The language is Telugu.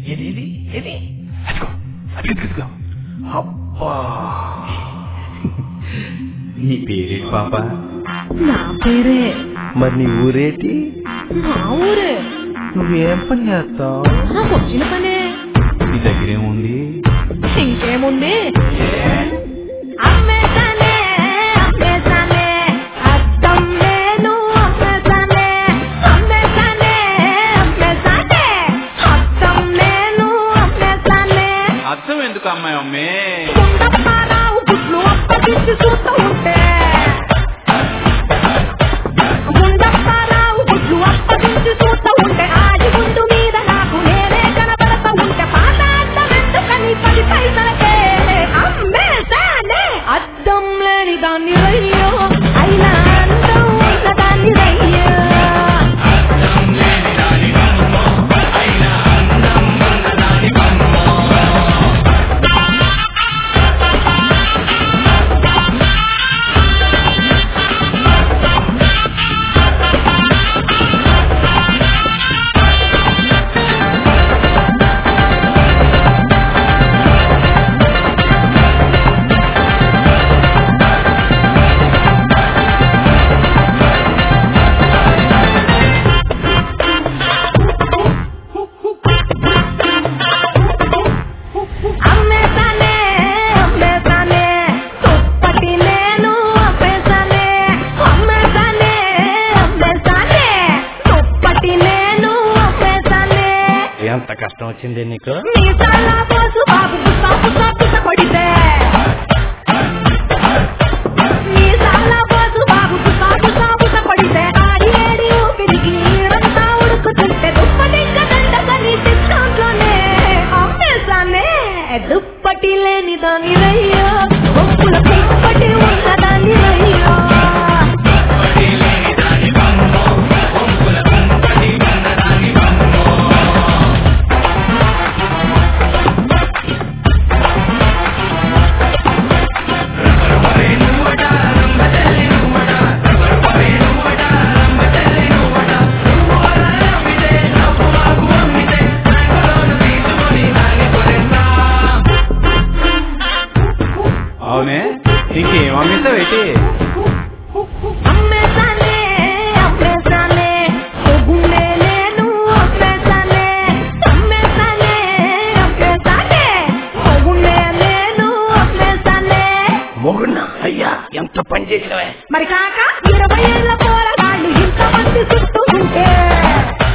నీ పేరేటి పాప? నా పేరే. మరి నీ ఊరేటి? మా ఊరే. నువ్వేం పని చేస్తావు? నాకు వచ్చిన పనే. నీ దగ్గరేముంది? ఇంకేముంది? అర్థం ఎందుకు అమ్మాయి అమ్మే? చూస్తూ ఉంటే గుడ్లు అప్పగించి చూస్తూ ఉంటే ఆడి గుండు మీద నాకు నేనే కనబడతా ఉంటే పాత అద్దం ఎందుకని 10 పైసలకే అమ్మేసానే. అద్దం లేని దాన్ని రయ్యో, అయినా అందం ఉన్న దాన్ని రయ్యో. ఎంత కష్టం వచ్చింది నీకు? దుప్పటి లేని దాని రయ్యో, దుప్పటి ఉన్న దాని రయ్యో. అవునే, ఇంకేం అమ్మిస్తావేటి? అమ్మేసానే అమ్మేసానే గుండె నేను అమ్మేసానే. అమ్మేసానే అమ్మేసానే గుండె నేను అమ్మేసానే. మొగున్నా అయ్యా, ఎంత పని చేసినవే. మరి కాక 20 ఏళ్ల పోరగాళ్ళు ఇంతమంది చుట్టూ ఉంటే